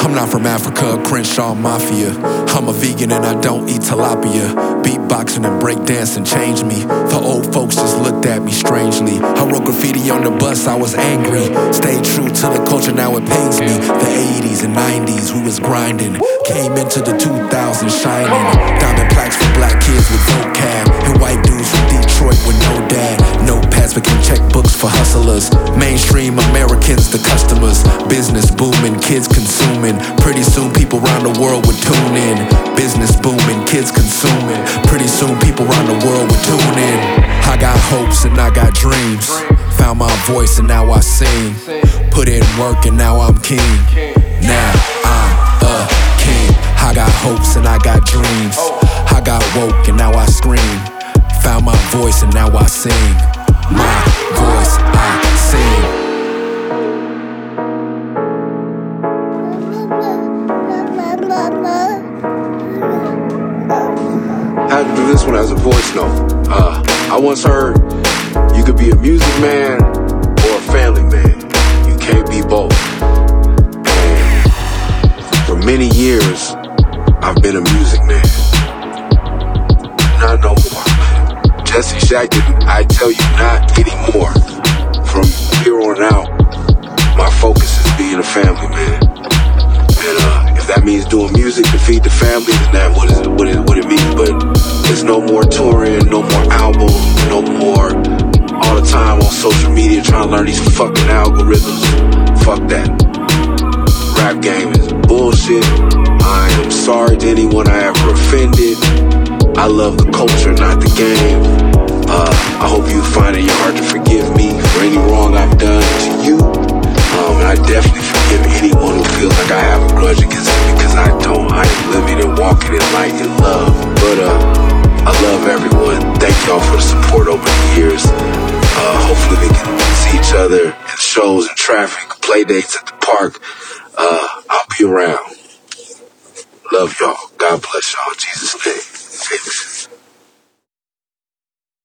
I'm not from Africa, Crenshaw Mafia. I'm a vegan and I don't eat tilapia. Beatboxing and breakdancing changed me. The old folks just looked at me strangely. I wrote graffiti on the bus, I was angry. Stayed true to the culture, now it pains me. The 80s and 90s, we was grinding. Came into the 2000s shining. Diamond plaques for black kids with vocab. And white dudes from Detroit with no dad. Notepads became checkbooks for hustlers. Mainstream Americans, the customers. Business booming, kids consuming. Pretty soon people around the world would tune in. Business booming, kids consuming. Pretty soon people around the world would tune in. I got hopes and I got dreams. Found my voice and now I sing. Put in work and now I'm king. Now I'm a king. I got hopes and I got dreams. I got woke and now I scream. Found my voice and now I sing. My voice, I sing. I had to do this one as a voice note. I once heard you could be a music man or a family man. You can't be both. And for many years, I've been a music man. Not no more. Jesse Shackton, I tell you not anymore. From here on out, my focus is being a family man. And if that means doing music to feed the family, then that's what it means. But there's no more touring, no more albums, no more all the time on social media trying to learn these fucking algorithms. Fuck that. Rap game is bullshit. I am sorry to anyone I ever offended. I love the culture, not the game. I hope you find it in your heart to forgive me for any wrong I've done to you. And I definitely forgive anyone who feels like I have a grudge against them, because I don't. I am living and walking in light and love. But I love everyone. Thank y'all for the support over the years. Hopefully we can see each other in shows and traffic, play dates at the park. I'll be around. Love y'all. God bless y'all. In Jesus' name. Peace.